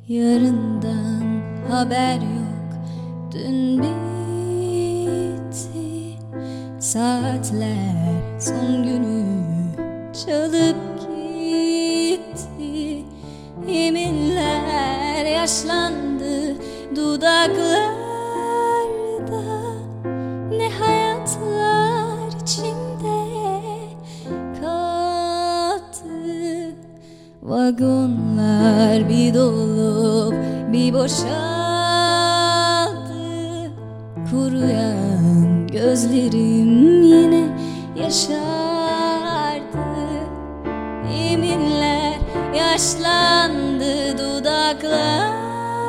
Yarından haber yok, dün bitti. Saatler son günü çalıp gitti. Yeminler yaşlandı dudaklarda. Ne hayatlar içimde kaldı. Vagonlar bir dolup bir boşaldı. Kuruyan gözlerim yine yaşardı. Yeminler yaşlandı dudaklarda.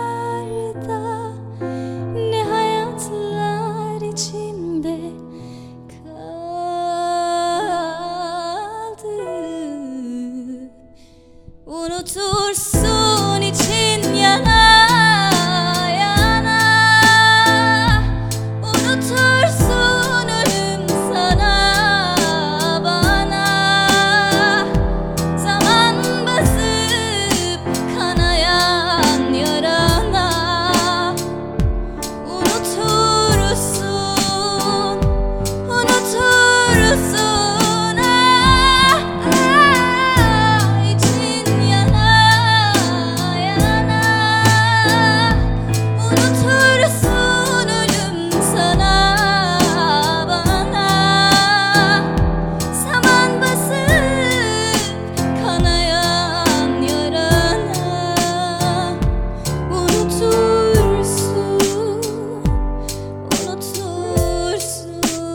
Ne hayatlar içimde kaldı. Unutursun için yana yana. Unutursun ölüm sana bana. Zaman basıp kanayan yarana. Unutursun, unutursun için yana yana. Unutursun ölüm sana bana. Zaman basıp kanayan yarana. Unutursun, unutursun.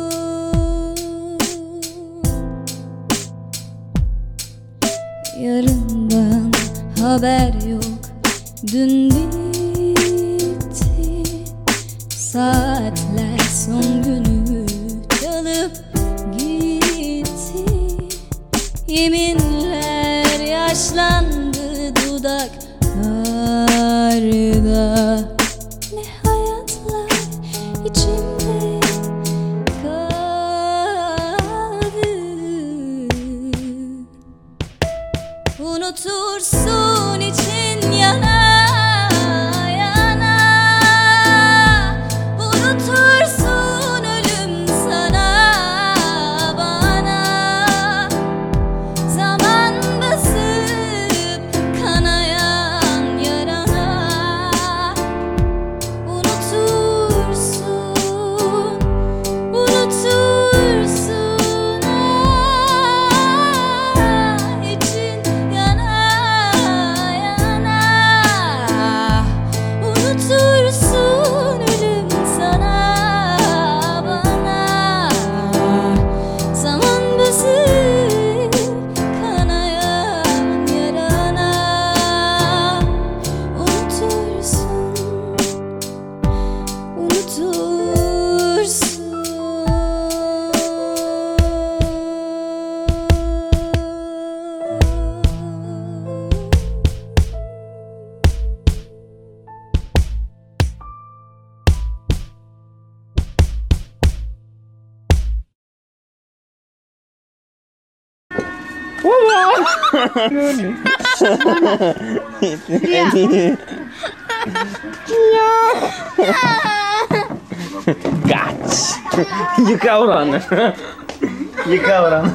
Yarından haber yok, dün bitti. Saatler son günü çalıp gitti. Yeminler yaşlandı dudaklarda. Ne hayatlar içimde kaldı. Unutursun için yana yana. Unutursun ölüm sana bana. Zaman basıp kanayan yarana. Unutursun, unutursun için yana yana. Unutursun ölüm sana bana. Zaman basıp kanayan yarana. Unutursun, unutursun. Kaç. Yıka oranı. Yıka oranı.